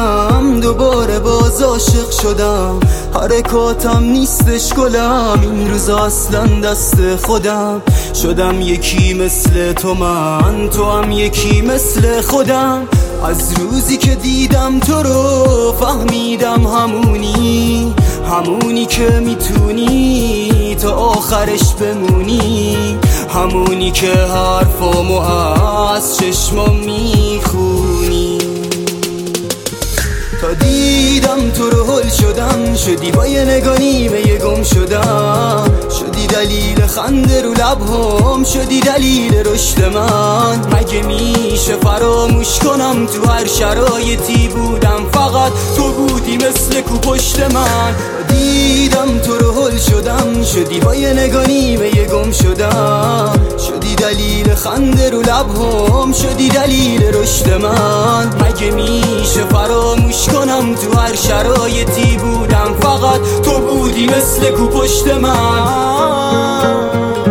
دیدم دوباره باز عاشق شدم، حرکاتم نیستش گلم، این روزا اصلا دست خودم، شدم یکی مثل تو، من تو هم یکی مثل خودم. از روزی که دیدم تو رو فهمیدم همونی که میتونی تا آخرش بمونی، همونی که حرفامو از چشمام میخونی. تا دیدم تو رو هل شدم، شدی با یه نگاه نیمه گم شدم، شدی دلیل خنده رو لبهام، شدی دلیل رشد من. مگه میشه فراموش کنم تو هر شرایطی بودم، فقط تو بودی مثل کو پشت من. دیدم تو رو هل شدم، شدی با یه نگاه نیمه گم شدم، شدی دلیل خنده رو لبهام، شدی دلیل رشد من. مگه میشه فراموش کنم تو هر شرایطی بودم، فقط تو بودی مثل کو پشت من.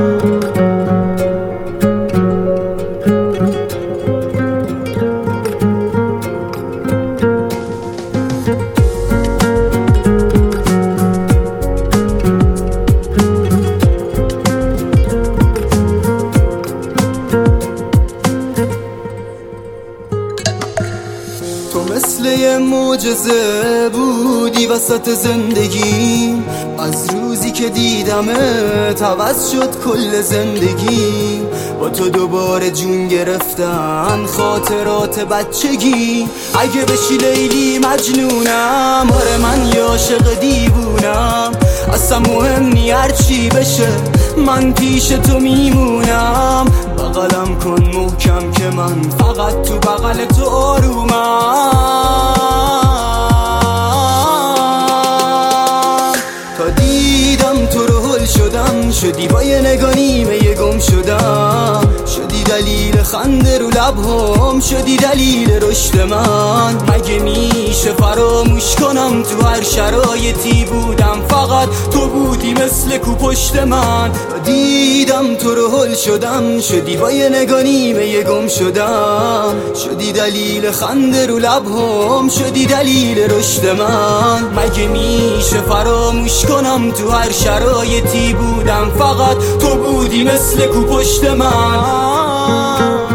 تو مثل یه معجزه بودی وسط زندگی، از روزی که دیدمت عوض شد کل زندگی. با تو دوباره جون گرفتن خاطرات بچگی، اگه بشی لیلی مجنونم، آره من یه عاشق دیوونم، اصلا مهم نی هرچی بشه من پیش تو میمونم. بغلم کن محکم که من فقط تو بغل تو آرومم. تا دیدم تو رو هل شدم، شدی با یه نگاه نیمه گم شدم، شدی دلیل خنده رو لبهام، شدی دلیل رشد من. مگه میشه فراموش کنم تو هر شرایطی بودم، فقط تو بودی مثل کو پشت من. دیدم تو رو هل شدم، شدی با یه نگاه نیمه گم شدم، شدی دلیل خنده رو لبهام، شدی دلیل رشد من. مگه میشه فراموش کنم تو هر شرایطی بودم، فقط تو بودی مثل کو پشت من.